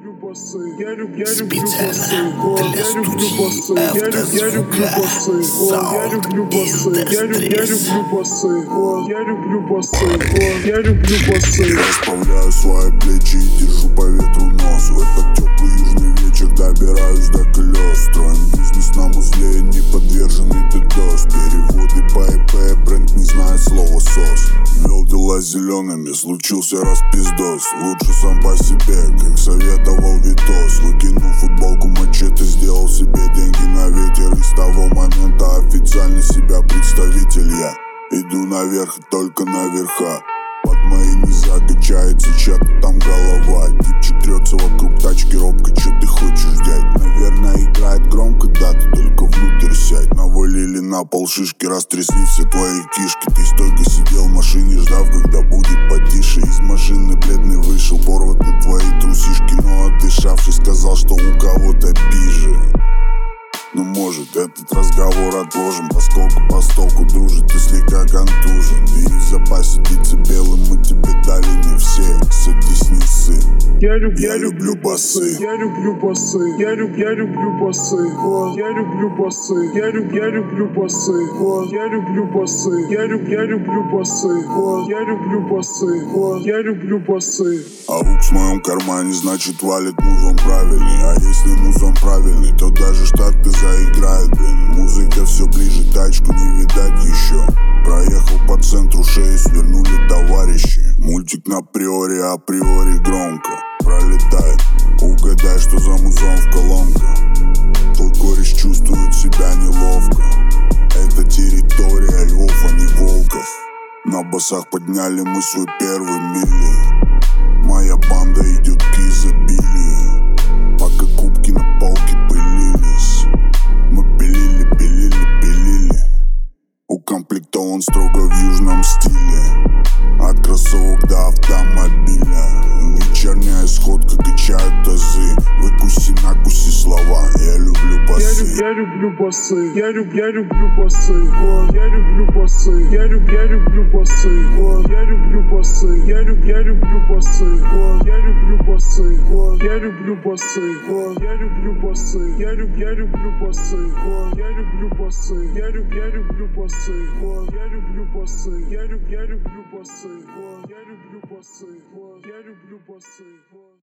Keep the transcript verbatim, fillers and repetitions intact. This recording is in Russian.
люблю басы, я люблю, я люблю басы, я люблю басы, я люблю, я люблю басы, я люблю басы, я люблю, я люблю басы, я люблю басы, я люблю басы. Расправляю свои плечи и держу по ветру нос. В этот теплый южный вечер добираюсь до колес. Строим бизнес на узле, не подверженный ддос. Переводы по ИП, бренд не знает слова сос. Вел дела с зелеными, случился распиздос. Лучше сам по себе, как советовал Витос. Выкинул футболку мачете, сделал себе деньги на ветер. И с того момента официально себя представитель я. Иду наверх и только наверха. Под моей не закачается чья-то там голова. Типчик трется вокруг тачки робко, чё ты хочешь, дядь? Наверное играет громко, да, ты только внутрь сядь. Навалили на пол шишки, растрясли все твои кишки. Ты стойко сидел в машине, ждав, когда будет потише. Из машины бледный вышел, порваты твои трусишки. Но отдышавшись сказал, что у кого-то пиже. Ну может этот разговор отложим, поскольку постолку дружит, ты слегка контужен. И в запасе птицы белым мы тебе дали не все. Садись, не ссы. Я люблю, Я люблю басы, я люблю басы, я люблю, я люблю басы, я люблю басы, я люблю, я люблю басы, я люблю басы, я люблю, я люблю басы, я люблю басы, я люблю басы. А лук в моем кармане, значит валит музон правильный. А если музон правильный, то даже штаты заиграет, блин. Музыка все ближе, тачку не видать еще. Проехал по центру, шею свернули товарищи. Мультик на приоре, априори громко пролетает. Угадай, что за музон в колонках. Твой кореш чувствует себя неловко. Это территория львов, а не волков. На басах подняли мы свой первый мили. Моя банда идет к изобилию. Пока кубки на полке пылились, мы пилили, пилили, пилили. Укомплектован строго в южном стиле. От кроссовок до автомобиля. Вечерняя сходка, качают тазы. Выкуси, накуси слова. Я люблю басы. Я люблю басы, я люблю, я люблю басы, я люблю басы, я люблю, я люблю басы, я люблю басы, я люблю, я люблю басы, я люблю басы, я люблю басы, я люблю басы, я люблю, я люблю басы, я люблю басы, я люблю, я люблю басы, я люблю басы, я люблю, я люблю басы, я люблю басы, я люблю басы.